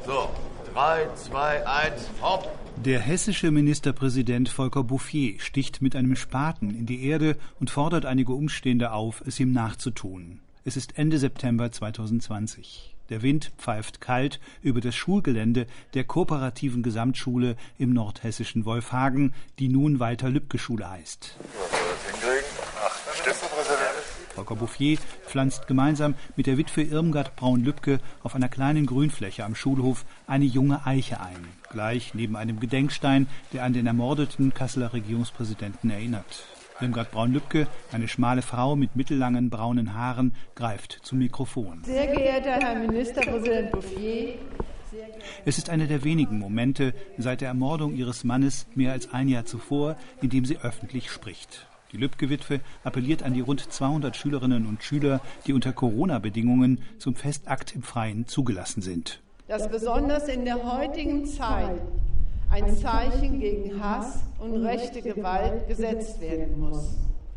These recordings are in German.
So, 3, 2, 1, hopp. Der hessische Ministerpräsident Volker Bouffier sticht mit einem Spaten in die Erde und fordert einige Umstehende auf, es ihm nachzutun. Es ist Ende September 2020. Der Wind pfeift kalt über das Schulgelände der kooperativen Gesamtschule im nordhessischen Wolfhagen, die nun Walter-Lübcke-Schule heißt. Was soll das hinkriegen? Ach, stimmt. Volker Bouffier pflanzt gemeinsam mit der Witwe Irmgard Braun-Lübcke auf einer kleinen Grünfläche am Schulhof eine junge Eiche ein, gleich neben einem Gedenkstein, der an den ermordeten Kasseler Regierungspräsidenten erinnert. Irmgard Braun-Lübcke, eine schmale Frau mit mittellangen braunen Haaren, greift zum Mikrofon. Sehr geehrter Herr Ministerpräsident Bouffier. Es ist einer der wenigen Momente seit der Ermordung ihres Mannes mehr als ein Jahr zuvor, in dem sie öffentlich spricht. Die Lübcke-Witwe appelliert an die rund 200 Schülerinnen und Schüler, die unter Corona-Bedingungen zum Festakt im Freien zugelassen sind. Dass besonders in der heutigen Zeit ein Zeichen gegen Hass und rechte Gewalt gesetzt werden muss.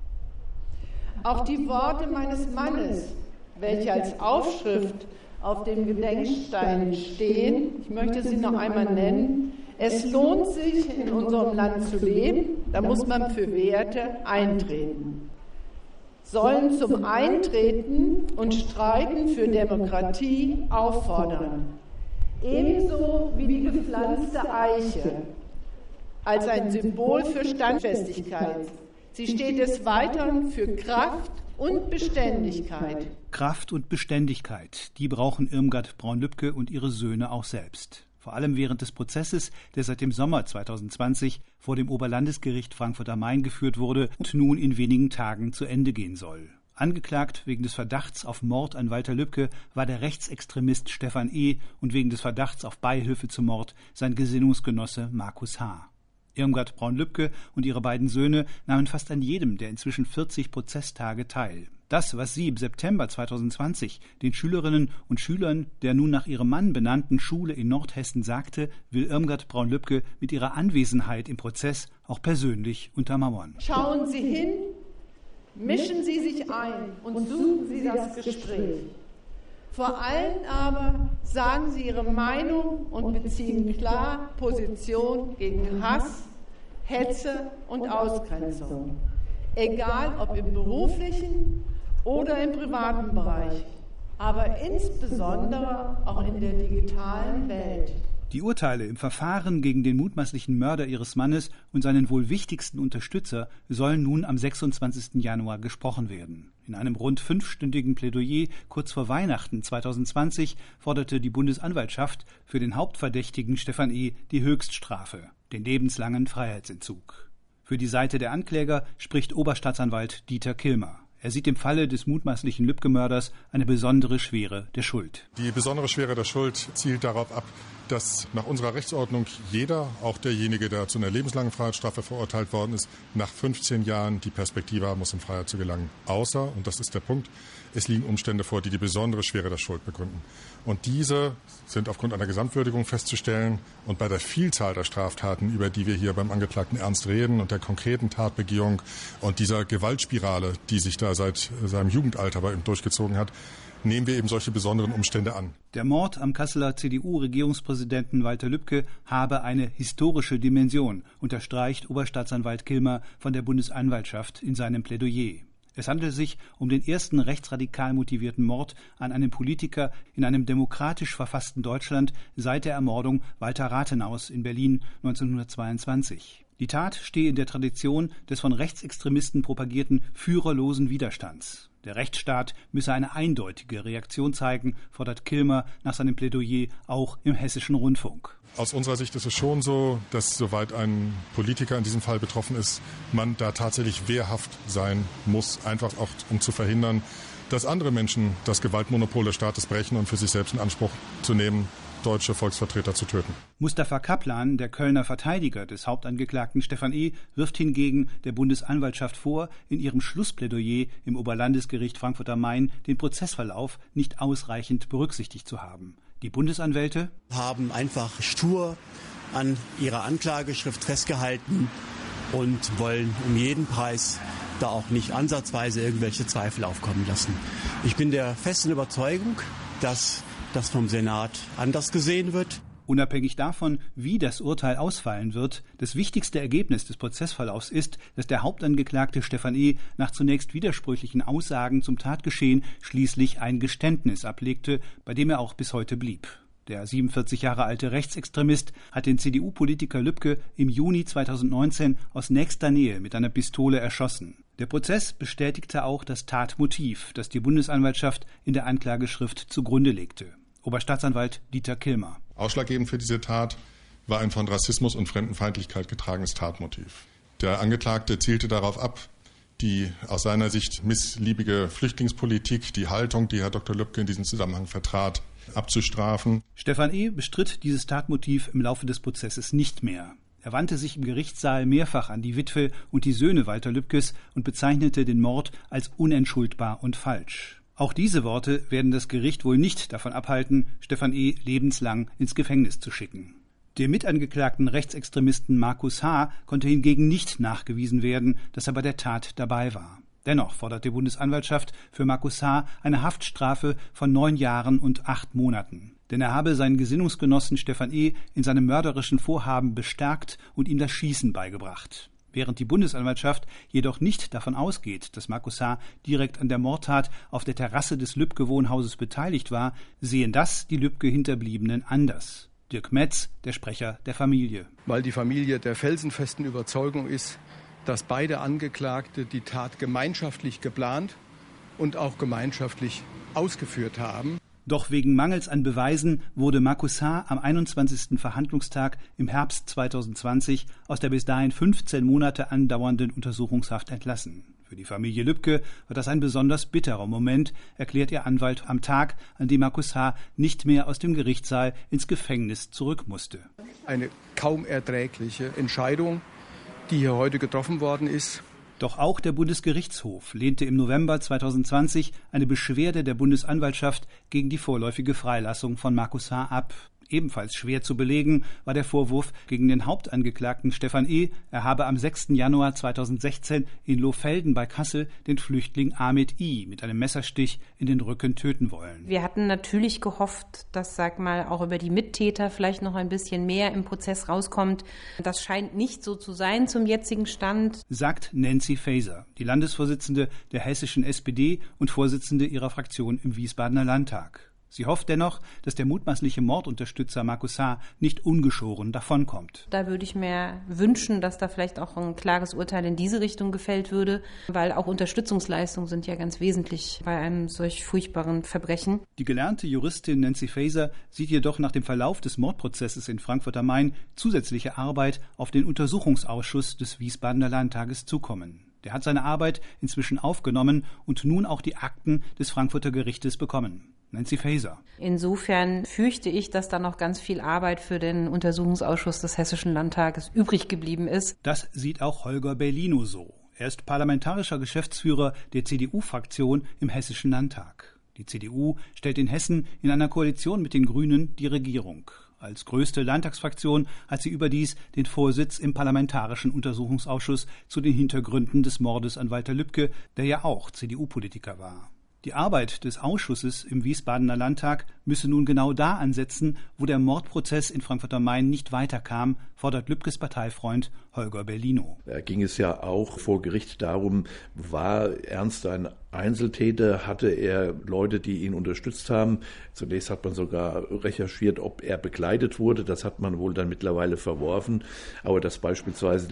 Auch die Worte meines Mannes, welche als Aufschrift auf dem Gedenkstein stehen, ich möchte sie noch einmal nennen: Es lohnt sich, in unserem Land zu leben, da muss man für Werte eintreten. Sollen zum Eintreten und Streiten für Demokratie auffordern. Ebenso wie die gepflanzte Eiche als ein Symbol für Standfestigkeit. Sie steht des Weiteren für Kraft und Beständigkeit. Kraft und Beständigkeit, die brauchen Irmgard Braun-Lübcke und ihre Söhne auch selbst. Vor allem während des Prozesses, der seit dem Sommer 2020 vor dem Oberlandesgericht Frankfurt am Main geführt wurde und nun in wenigen Tagen zu Ende gehen soll. Angeklagt wegen des Verdachts auf Mord an Walter Lübcke war der Rechtsextremist Stefan E. und wegen des Verdachts auf Beihilfe zum Mord sein Gesinnungsgenosse Markus H. Irmgard Braun-Lübcke und ihre beiden Söhne nahmen fast an jedem der inzwischen 40 Prozesstage teil. Das, was sie im September 2020 den Schülerinnen und Schülern der nun nach ihrem Mann benannten Schule in Nordhessen sagte, will Irmgard Braun-Lübcke mit ihrer Anwesenheit im Prozess auch persönlich untermauern. Schauen Sie hin, mischen Sie sich ein und suchen Sie das Gespräch. Vor allem aber sagen Sie Ihre Meinung und beziehen klar Position gegen Hass, Hetze und Ausgrenzung. Egal ob im beruflichen oder im privaten Bereich, aber insbesondere auch in der digitalen Welt. Die Urteile im Verfahren gegen den mutmaßlichen Mörder ihres Mannes und seinen wohl wichtigsten Unterstützer sollen nun am 26. Januar gesprochen werden. In einem rund 5-stündigen Plädoyer kurz vor Weihnachten 2020 forderte die Bundesanwaltschaft für den Hauptverdächtigen Stefan E. die Höchststrafe, den lebenslangen Freiheitsentzug. Für die Seite der Ankläger spricht Oberstaatsanwalt Dieter Kilmer. Er sieht im Falle des mutmaßlichen Lübcke-Mörders eine besondere Schwere der Schuld. Die besondere Schwere der Schuld zielt darauf ab, dass nach unserer Rechtsordnung jeder, auch derjenige, der zu einer lebenslangen Freiheitsstrafe verurteilt worden ist, nach 15 Jahren die Perspektive haben muss, in Freiheit zu gelangen. Außer, und das ist der Punkt, es liegen Umstände vor, die die besondere Schwere der Schuld begründen. Und diese sind aufgrund einer Gesamtwürdigung festzustellen. Und bei der Vielzahl der Straftaten, über die wir hier beim Angeklagten Ernst reden und der konkreten Tatbegehung und dieser Gewaltspirale, die sich da seit seinem Jugendalter bei ihm durchgezogen hat, nehmen wir eben solche besonderen Umstände an. Der Mord am Kasseler CDU-Regierungspräsidenten Walter Lübcke habe eine historische Dimension, unterstreicht Oberstaatsanwalt Kilmer von der Bundesanwaltschaft in seinem Plädoyer. Es handelt sich um den ersten rechtsradikal motivierten Mord an einem Politiker in einem demokratisch verfassten Deutschland seit der Ermordung Walter Rathenaus in Berlin 1922. Die Tat stehe in der Tradition des von Rechtsextremisten propagierten führerlosen Widerstands. Der Rechtsstaat müsse eine eindeutige Reaktion zeigen, fordert Kilmer nach seinem Plädoyer auch im Hessischen Rundfunk. Aus unserer Sicht ist es schon so, dass soweit ein Politiker in diesem Fall betroffen ist, man da tatsächlich wehrhaft sein muss, einfach auch um zu verhindern, dass andere Menschen das Gewaltmonopol des Staates brechen und für sich selbst in Anspruch zu nehmen, deutsche Volksvertreter zu töten. Mustafa Kaplan, der Kölner Verteidiger des Hauptangeklagten Stefan E., wirft hingegen der Bundesanwaltschaft vor, in ihrem Schlussplädoyer im Oberlandesgericht Frankfurt am Main den Prozessverlauf nicht ausreichend berücksichtigt zu haben. Die Bundesanwälte haben einfach stur an ihrer Anklageschrift festgehalten und wollen um jeden Preis da auch nicht ansatzweise irgendwelche Zweifel aufkommen lassen. Ich bin der festen Überzeugung, dass das vom Senat anders gesehen wird. Unabhängig davon, wie das Urteil ausfallen wird, das wichtigste Ergebnis des Prozessverlaufs ist, dass der Hauptangeklagte Stefan E. nach zunächst widersprüchlichen Aussagen zum Tatgeschehen schließlich ein Geständnis ablegte, bei dem er auch bis heute blieb. Der 47 Jahre alte Rechtsextremist hat den CDU-Politiker Lübke im Juni 2019 aus nächster Nähe mit einer Pistole erschossen. Der Prozess bestätigte auch das Tatmotiv, das die Bundesanwaltschaft in der Anklageschrift zugrunde legte. Oberstaatsanwalt Dieter Kilmer. Ausschlaggebend für diese Tat war ein von Rassismus und Fremdenfeindlichkeit getragenes Tatmotiv. Der Angeklagte zielte darauf ab, die aus seiner Sicht missliebige Flüchtlingspolitik, die Haltung, die Herr Dr. Lübke in diesem Zusammenhang vertrat, abzustrafen. Stefan E. bestritt dieses Tatmotiv im Laufe des Prozesses nicht mehr. Er wandte sich im Gerichtssaal mehrfach an die Witwe und die Söhne Walter Lübkes und bezeichnete den Mord als unentschuldbar und falsch. Auch diese Worte werden das Gericht wohl nicht davon abhalten, Stefan E. lebenslang ins Gefängnis zu schicken. Dem mitangeklagten Rechtsextremisten Markus H. konnte hingegen nicht nachgewiesen werden, dass er bei der Tat dabei war. Dennoch fordert die Bundesanwaltschaft für Markus H. eine Haftstrafe von 9 Jahren und 8 Monaten. Denn er habe seinen Gesinnungsgenossen Stefan E. in seinem mörderischen Vorhaben bestärkt und ihm das Schießen beigebracht. Während die Bundesanwaltschaft jedoch nicht davon ausgeht, dass Markus H. direkt an der Mordtat auf der Terrasse des Lübke-Wohnhauses beteiligt war, sehen das die Lübke-Hinterbliebenen anders. Dirk Metz, der Sprecher der Familie. Weil die Familie der felsenfesten Überzeugung ist, dass beide Angeklagte die Tat gemeinschaftlich geplant und auch gemeinschaftlich ausgeführt haben. Doch wegen Mangels an Beweisen wurde Markus H. am 21. Verhandlungstag im Herbst 2020 aus der bis dahin 15 Monate andauernden Untersuchungshaft entlassen. Für die Familie Lübke war das ein besonders bitterer Moment, erklärt ihr Anwalt am Tag, an dem Markus H. nicht mehr aus dem Gerichtssaal ins Gefängnis zurück musste. Eine kaum erträgliche Entscheidung, die hier heute getroffen worden ist. Doch auch der Bundesgerichtshof lehnte im November 2020 eine Beschwerde der Bundesanwaltschaft gegen die vorläufige Freilassung von Markus H. ab. Ebenfalls schwer zu belegen war der Vorwurf gegen den Hauptangeklagten Stefan E. Er habe am 6. Januar 2016 in Lohfelden bei Kassel den Flüchtling Ahmed I. mit einem Messerstich in den Rücken töten wollen. Wir hatten natürlich gehofft, dass, auch über die Mittäter vielleicht noch ein bisschen mehr im Prozess rauskommt. Das scheint nicht so zu sein zum jetzigen Stand, sagt Nancy Faeser, die Landesvorsitzende der hessischen SPD und Vorsitzende ihrer Fraktion im Wiesbadener Landtag. Sie hofft dennoch, dass der mutmaßliche Mordunterstützer Markus H. nicht ungeschoren davonkommt. Da würde ich mir wünschen, dass da vielleicht auch ein klares Urteil in diese Richtung gefällt würde, weil auch Unterstützungsleistungen sind ja ganz wesentlich bei einem solch furchtbaren Verbrechen. Die gelernte Juristin Nancy Faeser sieht jedoch nach dem Verlauf des Mordprozesses in Frankfurt am Main zusätzliche Arbeit auf den Untersuchungsausschuss des Wiesbadener Landtages zukommen. Der hat seine Arbeit inzwischen aufgenommen und nun auch die Akten des Frankfurter Gerichtes bekommen. Nancy Faeser. Insofern fürchte ich, dass da noch ganz viel Arbeit für den Untersuchungsausschuss des Hessischen Landtages übrig geblieben ist. Das sieht auch Holger Bellino so. Er ist parlamentarischer Geschäftsführer der CDU-Fraktion im Hessischen Landtag. Die CDU stellt in Hessen in einer Koalition mit den Grünen die Regierung. Als größte Landtagsfraktion hat sie überdies den Vorsitz im Parlamentarischen Untersuchungsausschuss zu den Hintergründen des Mordes an Walter Lübke, der ja auch CDU-Politiker war. Die Arbeit des Ausschusses im Wiesbadener Landtag müsse nun genau da ansetzen, wo der Mordprozess in Frankfurt am Main nicht weiterkam, fordert Lübkes Parteifreund Holger Bellino. Da ging es ja auch vor Gericht darum, war Ernst ein Einzeltäter, hatte er Leute, die ihn unterstützt haben. Zunächst hat man sogar recherchiert, ob er begleitet wurde. Das hat man wohl dann mittlerweile verworfen. Aber dass beispielsweise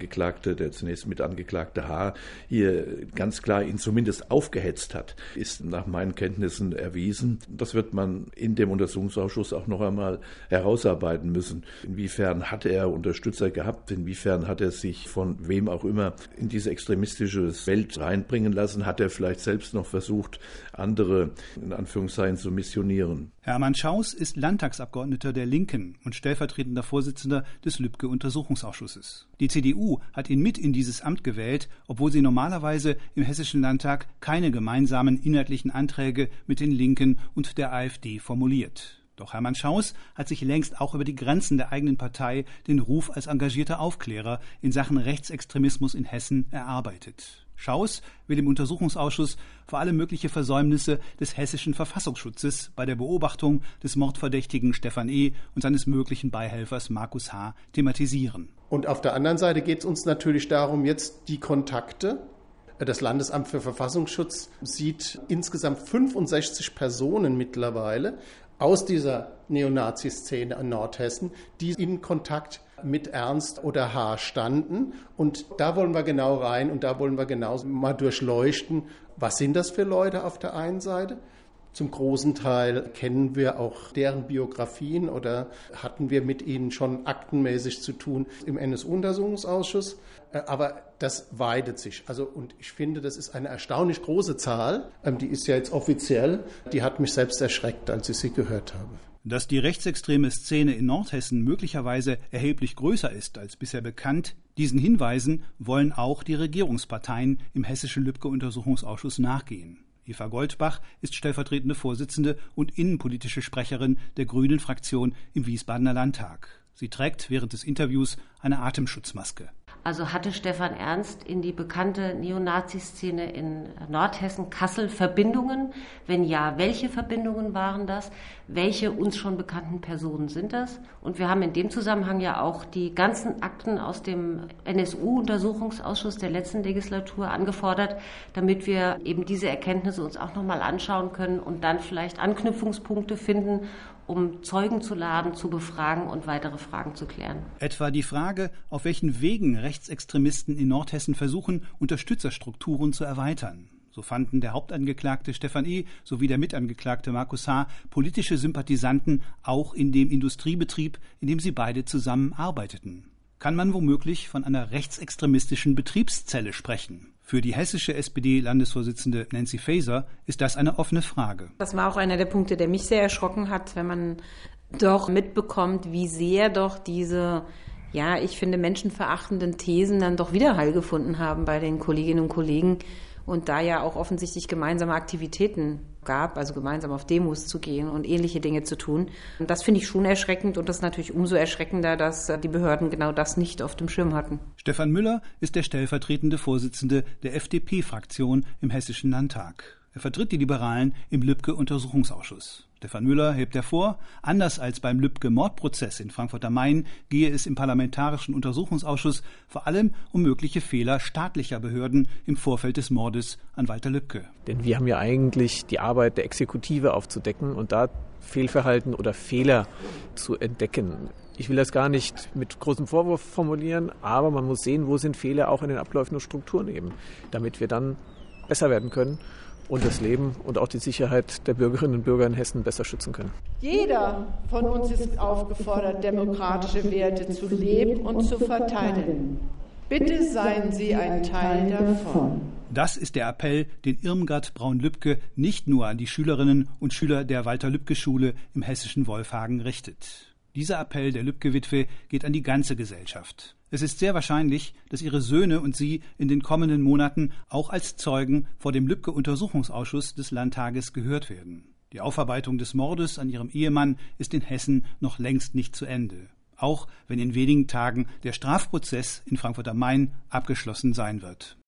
der zunächst Mitangeklagte H. hier ganz klar ihn zumindest aufgehetzt hat, ist nach meinen Kenntnissen erwiesen. Das wird man in dem Untersuchungsausschuss auch noch einmal herausarbeiten müssen. Inwiefern hat er Unterstützer gehabt? Inwiefern hat er sich von wem auch immer in diese extremistische Welt reinbringen lassen? Hat er vielleicht selbst noch versucht, andere in Anführungszeichen zu missionieren? Hermann Schaus ist Landtagsabgeordneter der Linken und stellvertretender Vorsitzender des Lübke-Untersuchungsausschusses. Die CDU hat ihn mit in dieses Amt gewählt, obwohl sie normalerweise im Hessischen Landtag keine gemeinsamen inhaltlichen Anträge mit den Linken und der AfD formuliert. Doch Hermann Schaus hat sich längst auch über die Grenzen der eigenen Partei den Ruf als engagierter Aufklärer in Sachen Rechtsextremismus in Hessen erarbeitet. Schaus will im Untersuchungsausschuss vor allem mögliche Versäumnisse des hessischen Verfassungsschutzes bei der Beobachtung des Mordverdächtigen Stefan E. und seines möglichen Beihelfers Markus H. thematisieren. Und auf der anderen Seite geht es uns natürlich darum, jetzt die Kontakte. Das Landesamt für Verfassungsschutz sieht insgesamt 65 Personen mittlerweile aus dieser Neonazi-Szene in Nordhessen, die in Kontakt mit Ernst oder H. standen. Und da wollen wir genau rein und da wollen wir genau mal durchleuchten, was sind das für Leute auf der einen Seite. Zum großen Teil kennen wir auch deren Biografien oder hatten wir mit ihnen schon aktenmäßig zu tun im NSU-Untersuchungsausschuss. Aber das weitet sich. Und ich finde, das ist eine erstaunlich große Zahl. Die ist ja jetzt offiziell. Die hat mich selbst erschreckt, als ich sie gehört habe. Dass die rechtsextreme Szene in Nordhessen möglicherweise erheblich größer ist als bisher bekannt, diesen Hinweisen wollen auch die Regierungsparteien im hessischen Lübcke-Untersuchungsausschuss nachgehen. Eva Goldbach ist stellvertretende Vorsitzende und innenpolitische Sprecherin der Grünen-Fraktion im Wiesbadener Landtag. Sie trägt während des Interviews eine Atemschutzmaske. Also hatte Stefan Ernst in die bekannte Neonazi-Szene in Nordhessen, Kassel Verbindungen? Wenn ja, welche Verbindungen waren das? Welche uns schon bekannten Personen sind das? Und wir haben in dem Zusammenhang ja auch die ganzen Akten aus dem NSU-Untersuchungsausschuss der letzten Legislatur angefordert, damit wir eben diese Erkenntnisse uns auch nochmal anschauen können und dann vielleicht Anknüpfungspunkte finden, um Zeugen zu laden, zu befragen und weitere Fragen zu klären. Etwa die Frage, auf welchen Wegen Rechtsextremisten in Nordhessen versuchen, Unterstützerstrukturen zu erweitern. So fanden der Hauptangeklagte Stefan E. sowie der Mitangeklagte Markus H. politische Sympathisanten auch in dem Industriebetrieb, in dem sie beide zusammen arbeiteten. Kann man womöglich von einer rechtsextremistischen Betriebszelle sprechen? Für die hessische SPD-Landesvorsitzende Nancy Faeser ist das eine offene Frage. Das war auch einer der Punkte, der mich sehr erschrocken hat, wenn man doch mitbekommt, wie sehr doch diese, ich finde, menschenverachtenden Thesen dann doch Widerhall gefunden haben bei den Kolleginnen und Kollegen und da ja auch offensichtlich gemeinsame Aktivitäten gab, also gemeinsam auf Demos zu gehen und ähnliche Dinge zu tun. Und das finde ich schon erschreckend und das ist natürlich umso erschreckender, dass die Behörden genau das nicht auf dem Schirm hatten. Stefan Müller ist der stellvertretende Vorsitzende der FDP-Fraktion im Hessischen Landtag. Er vertritt die Liberalen im Lübcke-Untersuchungsausschuss. Stefan Müller hebt hervor, anders als beim Lübcke-Mordprozess in Frankfurt am Main gehe es im Parlamentarischen Untersuchungsausschuss vor allem um mögliche Fehler staatlicher Behörden im Vorfeld des Mordes an Walter Lübcke. Denn wir haben ja eigentlich die Arbeit der Exekutive aufzudecken und da Fehlverhalten oder Fehler zu entdecken. Ich will das gar nicht mit großem Vorwurf formulieren, aber man muss sehen, wo sind Fehler auch in den Abläufen und Strukturen eben, damit wir dann besser werden können und das Leben und auch die Sicherheit der Bürgerinnen und Bürger in Hessen besser schützen können. Jeder von uns ist aufgefordert, demokratische Werte zu leben und zu verteidigen. Bitte seien Sie ein Teil davon. Das ist der Appell, den Irmgard Braun-Lübcke nicht nur an die Schülerinnen und Schüler der Walter-Lübcke-Schule im hessischen Wolfhagen richtet. Dieser Appell der Lübcke-Witwe geht an die ganze Gesellschaft. Es ist sehr wahrscheinlich, dass ihre Söhne und sie in den kommenden Monaten auch als Zeugen vor dem Lübcke-Untersuchungsausschuss des Landtages gehört werden. Die Aufarbeitung des Mordes an ihrem Ehemann ist in Hessen noch längst nicht zu Ende. Auch wenn in wenigen Tagen der Strafprozess in Frankfurt am Main abgeschlossen sein wird.